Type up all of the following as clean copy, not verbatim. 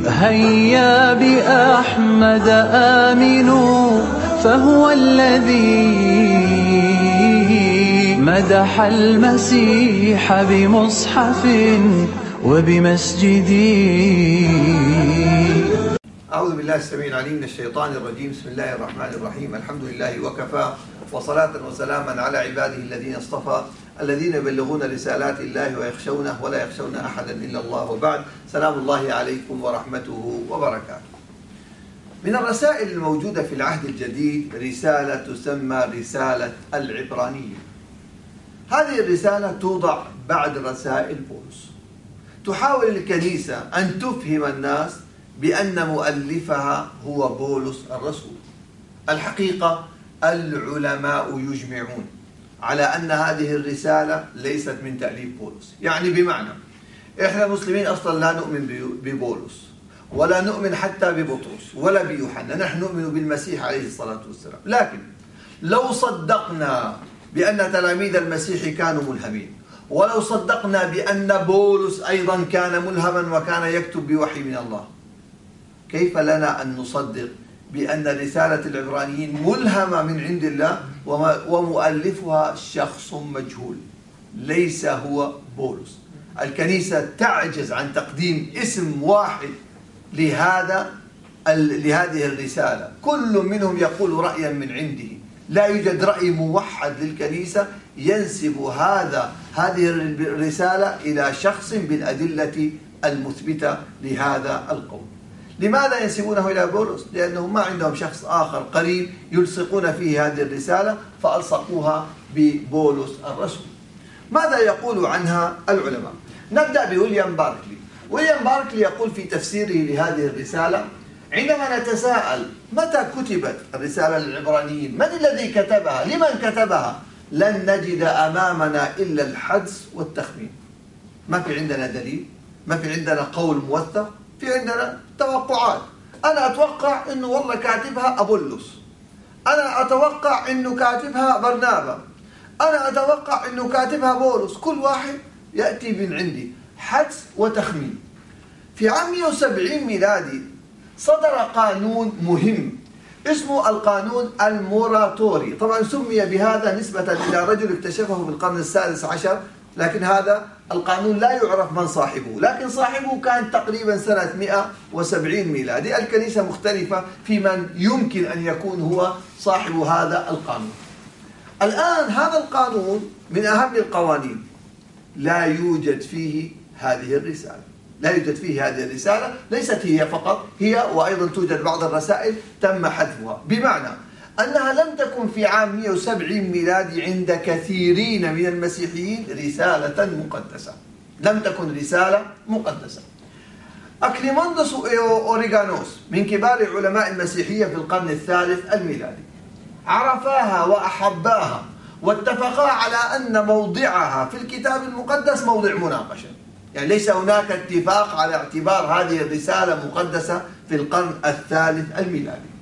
هيا بأحمد آمنوا فهو الذي مدح المسيح بمصحف وبمسجد. أعوذ بالله السميع العليم من الشيطان الرجيم. بسم الله الرحمن الرحيم. الحمد لله وكفى، وصلاة وسلاما على عباده الذين اصطفى، الذين يبلغون رسالات الله ويخشونه ولا يخشون أحدا إلا الله، وبعد. سلام الله عليكم ورحمته وبركاته. من الرسائل الموجودة في العهد الجديد رسالة تسمى رسالة العبرانيين. هذه الرسالة توضع بعد رسائل بولس. تحاول الكنيسة أن تفهم الناس بأن مؤلفها هو بولس الرسول. الحقيقة العلماء يجمعون على أن هذه الرسالة ليست من تأليف بولس. يعني بمعنى إحنا المسلمين أصلا لا نؤمن ببولس ولا نؤمن حتى ببطرس ولا بيوحنا، نحن نؤمن بالمسيح عليه الصلاة والسلام. لكن لو صدقنا بأن تلاميذ المسيح كانوا ملهمين، ولو صدقنا بأن بولس أيضا كان ملهما وكان يكتب بوحي من الله، كيف لنا أن نصدق بأن رسالة العبرانيين ملهمة من عند الله ومؤلفها شخص مجهول ليس هو بولس؟ الكنيسة تعجز عن تقديم اسم واحد لهذه الرسالة. كل منهم يقول رأيا من عنده، لا يوجد رأي موحد للكنيسة ينسب هذه الرسالة إلى شخص بالأدلة المثبتة لهذا القول. لماذا ينسبونه إلى بولس؟ لأنهم ما عندهم شخص آخر قريب يلصقون فيه هذه الرسالة فألصقوها ببولس الرسول. ماذا يقول عنها العلماء؟ نبدأ بويليام باركلي. ويليام باركلي يقول في تفسيره لهذه الرسالة: عندما نتساءل متى كتبت الرسالة للعبرانيين، من الذي كتبها، لمن كتبها، لن نجد أمامنا إلا الحدس والتخمين. ما في عندنا دليل، ما في عندنا قول موثق، في عندنا توقعات. أنا أتوقع أنه والله كاتبها أبولس، أنا أتوقع أنه كاتبها برنابا، أنا أتوقع أنه كاتبها بولس. كل واحد يأتي من عندي، حدس وتخمين. في عام 170 ميلادي صدر قانون مهم اسمه القانون الموراتوري. طبعا سمي بهذا نسبة إلى رجل اكتشفه في القرن السادس عشر، لكن هذا القانون لا يعرف من صاحبه، لكن صاحبه كان تقريبا سنة 170 ميلادي. الكنيسة مختلفة في من يمكن أن يكون هو صاحب هذا القانون. الآن هذا القانون من أهم القوانين، لا يوجد فيه هذه الرسالة، لا يوجد فيه هذه الرسالة. ليست هي فقط، هي وأيضا توجد بعض الرسائل تم حذفها، بمعنى أنها لم تكن في عام 170 ميلادي عند كثيرين من المسيحيين رسالة مقدسة. لم تكن رسالة مقدسة. أكليماندوس أوريغانوس من كبار علماء المسيحية في القرن الثالث الميلادي عرفاها وأحباها واتفقا على أن موضعها في الكتاب المقدس موضع مناقشة. يعني ليس هناك اتفاق على اعتبار هذه الرسالة مقدسة في القرن الثالث الميلادي.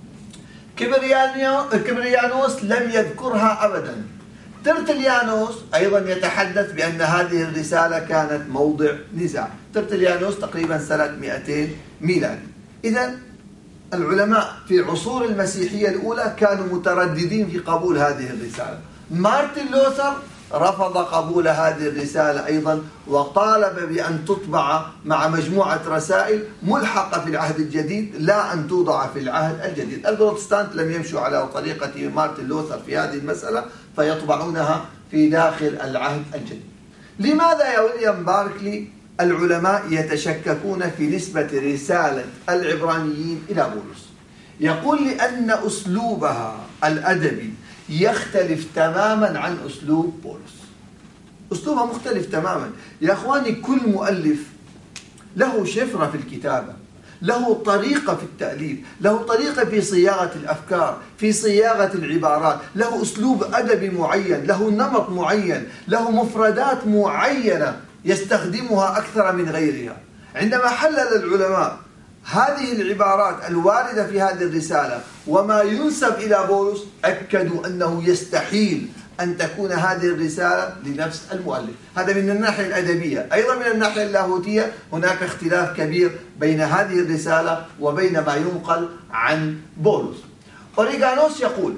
كبريانوس لم يذكرها أبدا. ترتليانوس أيضا يتحدث بأن هذه الرسالة كانت موضع نزاع. ترتليانوس تقريبا سنة 200 ميلادي. إذن العلماء في عصور المسيحية الأولى كانوا مترددين في قبول هذه الرسالة. مارتن لوثر رفض قبول هذه الرسالة أيضا، وطالب بأن تطبع مع مجموعة رسائل ملحقة في العهد الجديد، لا أن توضع في العهد الجديد. البروتستانت لم يمشوا على طريقة مارتن لوثر في هذه المسألة فيطبعونها في داخل العهد الجديد. لماذا يا ويليام باركلي العلماء يتشككون في نسبة رسالة العبرانيين إلى بولس؟ يقول لأن أسلوبها الأدبي يختلف تماما عن أسلوب بولس. أسلوبها مختلف تماما يا أخواني. كل مؤلف له شفرة في الكتابة، له طريقة في التأليف، له طريقة في صياغة الأفكار، في صياغة العبارات، له أسلوب أدبي معين، له نمط معين، له مفردات معينة يستخدمها أكثر من غيرها. عندما حلل العلماء هذه العبارات الواردة في هذه الرسالة وما ينسب إلى بولس، أكدوا أنه يستحيل أن تكون هذه الرسالة لنفس المؤلف. هذا من الناحية الأدبية. أيضا من الناحية اللاهوتية هناك اختلاف كبير بين هذه الرسالة وبين ما ينقل عن بولس. أوريغانوس يقول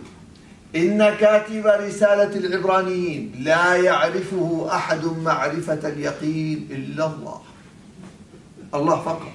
إن كاتب رسالة العبرانيين لا يعرفه أحد معرفة اليقين إلا الله. الله فقط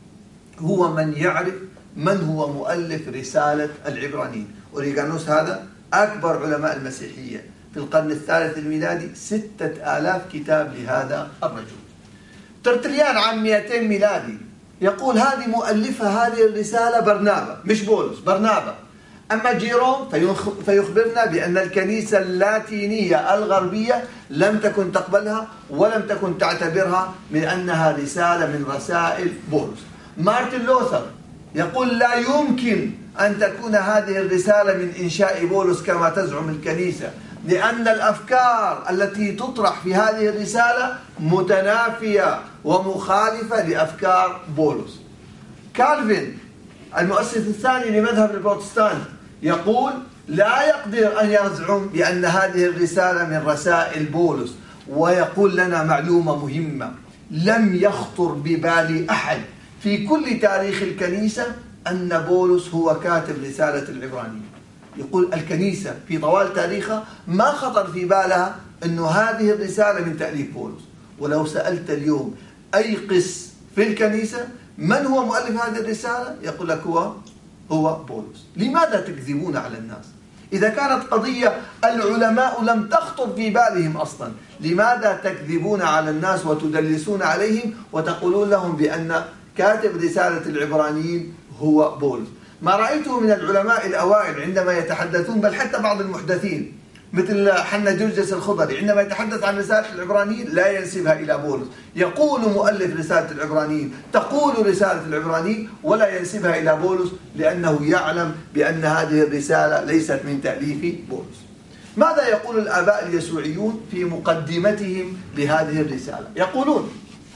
هو من يعرف من هو مؤلف رسالة العبرانيين. أوريغانوس هذا أكبر علماء المسيحية في القرن الثالث الميلادي، 6000 كتاب لهذا الرجل. ترتليان عام 200 ميلادي يقول هذه مؤلفة هذه الرسالة برنابا، مش بولس، برنابا. أما جيروم فيخبرنا بأن الكنيسة اللاتينية الغربية لم تكن تقبلها ولم تكن تعتبرها من أنها رسالة من رسائل بولس. مارتن لوثر يقول لا يمكن أن تكون هذه الرسالة من إنشاء بولس كما تزعم الكنيسة، لأن الأفكار التي تطرح في هذه الرسالة متنافية ومخالفة لأفكار بولس. كالفين المؤسس الثاني لمذهب البروتستانت يقول لا يقدر أن يزعم بأن هذه الرسالة من رسائل بولس، ويقول لنا معلومة مهمة: لم يخطر ببال أحد في كل تاريخ الكنيسة أن بولس هو كاتب رسالة العبرانيين. يقول الكنيسة في طوال تاريخها ما خطر في بالها أن هذه الرسالة من تأليف بولس. ولو سألت اليوم أي قس في الكنيسة من هو مؤلف هذه الرسالة يقول لك هو بولس. لماذا تكذبون على الناس؟ إذا كانت قضية العلماء لم تخطر في بالهم أصلا، لماذا تكذبون على الناس وتدلسون عليهم وتقولون لهم بأن كاتب رسالة العبرانيين هو بولس؟ ما رأيته من العلماء الأوائل عندما يتحدثون، بل حتى بعض المحدثين مثل حنا جرجس الخضري عندما يتحدث عن رسالة العبرانيين لا ينسبها إلى بولس، يقول مؤلف رسالة العبرانيين، تقول رسالة العبرانيين، ولا ينسبها إلى بولس لأنه يعلم بأن هذه الرسالة ليست من تأليف بولس. ماذا يقول الآباء اليسوعيون في مقدمتهم لهذه الرسالة؟ يقولون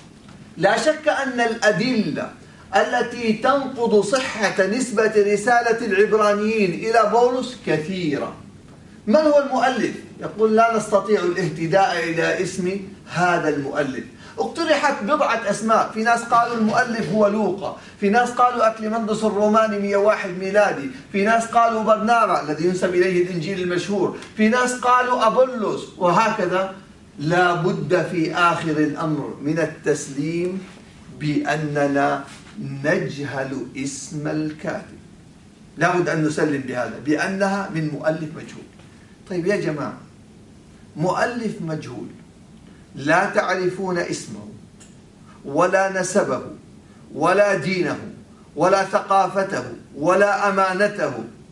لا شك أن الأدلة التي تنقض صحة نسبة رسالة العبرانيين إلى بولس كثيرة. من هو المؤلف؟ يقول لا نستطيع الاهتداء إلى اسم هذا المؤلف. اقترحت بضعة أسماء، في ناس قالوا المؤلف هو لوقا، في ناس قالوا أكليمندس الروماني 101 ميلادي، في ناس قالوا برنابا الذي ينسب إليه الإنجيل المشهور، في ناس قالوا أبولس، وهكذا. لا بد في آخر الأمر من التسليم بأننا نجهل اسم الكاتب. لا بد أن نسلم بهذا، بأنها من مؤلف مجهول. طيب يا جماعة، مؤلف مجهول لا تعرفون اسمه ولا نسبه ولا دينه ولا ثقافته ولا أمانته،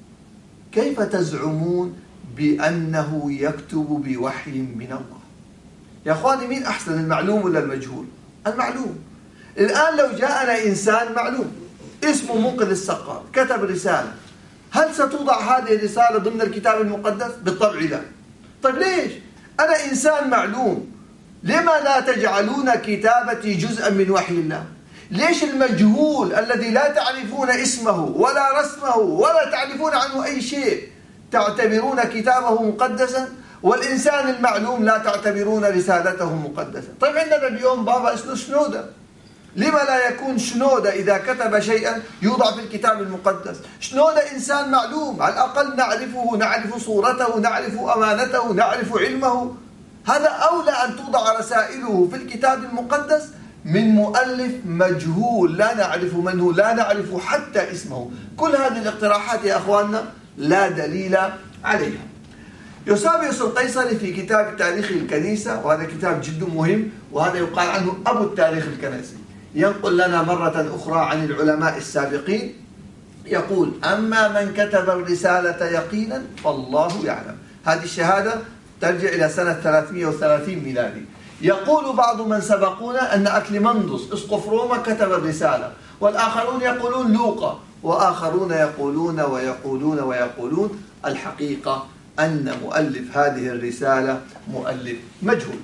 كيف تزعمون بأنه يكتب بوحي من الله؟ يا أخواني، مين أحسن، المعلوم ولا المجهول؟ المعلوم. الآن لو جاءنا إنسان معلوم اسمه منقذ السقار كتب رسالة، هل ستوضع هذه الرسالة ضمن الكتاب المقدس؟ بالطبع لا. طيب ليش؟ أنا إنسان معلوم، لما لا تجعلون كتابتي جزءا من وحي الله؟ ليش المجهول الذي لا تعرفون اسمه ولا رسمه ولا تعرفون عنه أي شيء تعتبرون كتابه مقدسا، والإنسان المعلوم لا تعتبرون رسالته مقدسة؟ طيب عندنا اليوم بابا اسمه شنودة، لما لا يكون شنودة إذا كتب شيئا يوضع في الكتاب المقدس؟ شنودة إنسان معلوم، على الأقل نعرفه، نعرف صورته، نعرف أمانته، نعرف علمه. هذا أولى أن توضع رسائله في الكتاب المقدس من مؤلف مجهول لا نعرف من هو، لا نعرف حتى اسمه. كل هذه الاقتراحات يا أخواننا لا دليل عليها. يوسابيوس القيصري في كتاب تاريخ الكنيسة، وهذا كتاب جد مهم، وهذا يقال عنه أبو التاريخ الكنسي، ينقل لنا مرة أخرى عن العلماء السابقين، يقول أما من كتب الرسالة يقينا فالله يعلم. هذه الشهادة ترجع إلى سنة 330 ميلادي. يقول بعض من سبقونا أن أكليمندس اسقف روما كتب الرسالة، والآخرون يقولون لوقا، وآخرون يقولون ويقولون ويقولون. الحقيقة أن مؤلف هذه الرسالة مؤلف مجهول.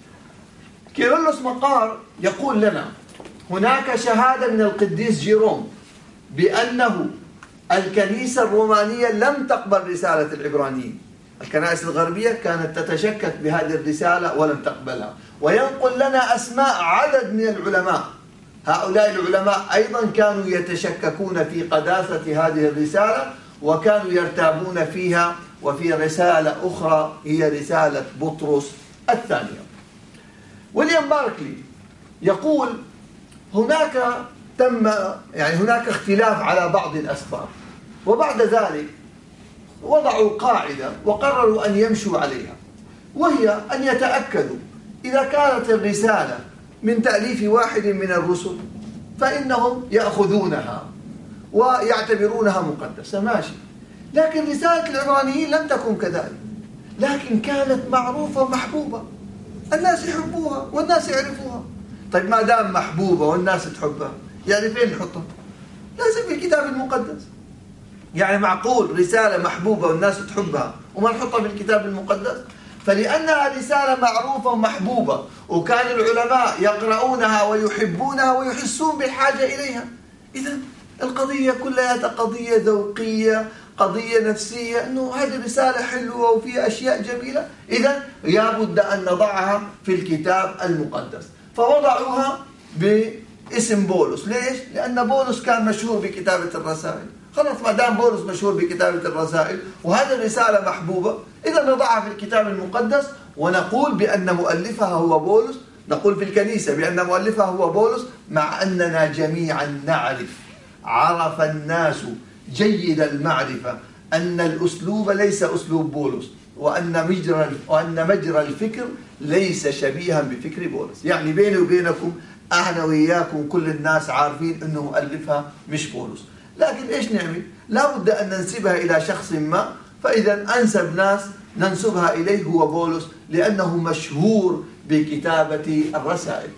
كيرلس مقار يقول لنا هناك شهادة من القديس جيروم بأنه الكنيسة الرومانية لم تقبل رسالة العبرانيين، الكنائس الغربية كانت تتشكك بهذه الرسالة ولم تقبلها، وينقل لنا أسماء عدد من العلماء. هؤلاء العلماء أيضا كانوا يتشككون في قداسة هذه الرسالة، وكانوا يرتابون فيها. وفي رسالة أخرى هي رسالة بطرس الثانية. ويليام باركلي يقول هناك اختلاف على بعض الأسباب، وبعد ذلك وضعوا قاعدة وقرروا أن يمشوا عليها، وهي أن يتأكدوا إذا كانت الرسالة من تأليف واحد من الرسل فإنهم يأخذونها ويعتبرونها مقدسة، ماشي. لكن رسالة العبرانيين لم تكن كذلك، لكن كانت معروفة ومحبوبة، الناس يحبوها والناس يعرفوها. طيب ما دام محبوبة والناس تحبها، يعني فين نحطها؟ لازم في الكتاب المقدس. يعني معقول رسالة محبوبة والناس تحبها وما نحطها في الكتاب المقدس؟ فلأنها رسالة معروفة ومحبوبة، وكان العلماء يقرؤونها ويحبونها ويحسون بالحاجة إليها. إذن القضية كلها قضية ذوقية، قضية نفسية، أنه هذه الرسالة حلوة وفيها أشياء جميلة، إذن لابد أن نضعها في الكتاب المقدس. فوضعوها باسم بولس. ليش؟ لأن بولس كان مشهور بكتابة الرسائل. خلاص ما دام بولس مشهور بكتابة الرسائل وهذه الرسالة محبوبة، إذا نضعها في الكتاب المقدس ونقول بأن مؤلفها هو بولس. نقول في الكنيسة بأن مؤلفها هو بولس، مع أننا جميعا نعرف، عرف الناس جيد المعرفة أن الأسلوب ليس أسلوب بولس، وأن مجرى الفكر ليس شبيها بفكر بولس. يعني بيني وبينكم أنا وإياكم كل الناس عارفين أنه مؤلفها مش بولس، لكن إيش نعمل؟ لا بد أن ننسبها إلى شخص ما، فإذا أنسب ناس ننسبها إليه هو بولس، لأنه مشهور بكتابة الرسائل.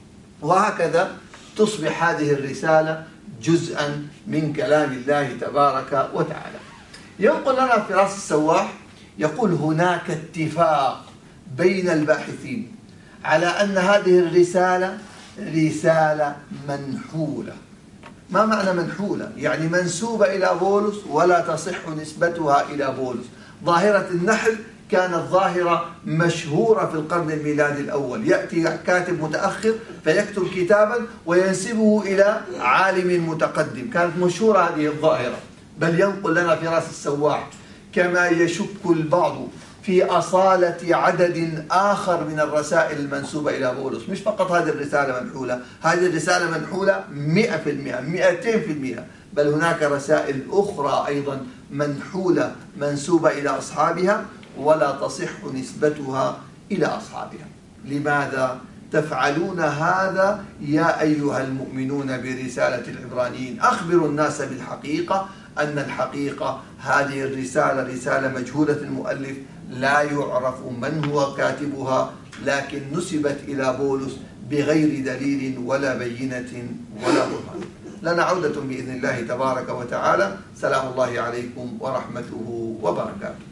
وهكذا تصبح هذه الرسالة جزءا من كلام الله تبارك وتعالى. ينقل لنا فراس السواح يقول هناك اتفاق بين الباحثين على أن هذه الرسالة رسالة منحولة. ما معنى منحولة؟ يعني منسوبة إلى بولس ولا تصح نسبتها إلى بولس. ظاهرة النحل كانت ظاهرة مشهورة في القرن الميلادي الأول. يأتي كاتب متأخر فيكتب كتابا وينسبه إلى عالم متقدم، كانت مشهورة هذه الظاهرة. بل ينقل لنا فراس السواح كما يشك البعض في أصالة عدد آخر من الرسائل المنسوبة إلى بولس. مش فقط هذه الرسالة منحولة، هذه الرسالة منحولة 100% 200%، بل هناك رسائل أخرى أيضا منحولة منسوبة إلى أصحابها ولا تصح نسبتها إلى أصحابها. لماذا تفعلون هذا يا أيها المؤمنون برسالة العبرانيين؟ أخبروا الناس بالحقيقة، أن الحقيقة هذه الرسالة رسالة مجهولة المؤلف، لا يعرف من هو كاتبها، لكن نسبت إلى بولس بغير دليل ولا بينة ولا برهان. لنا عودة بإذن الله تبارك وتعالى. سلام الله عليكم ورحمته وبركاته.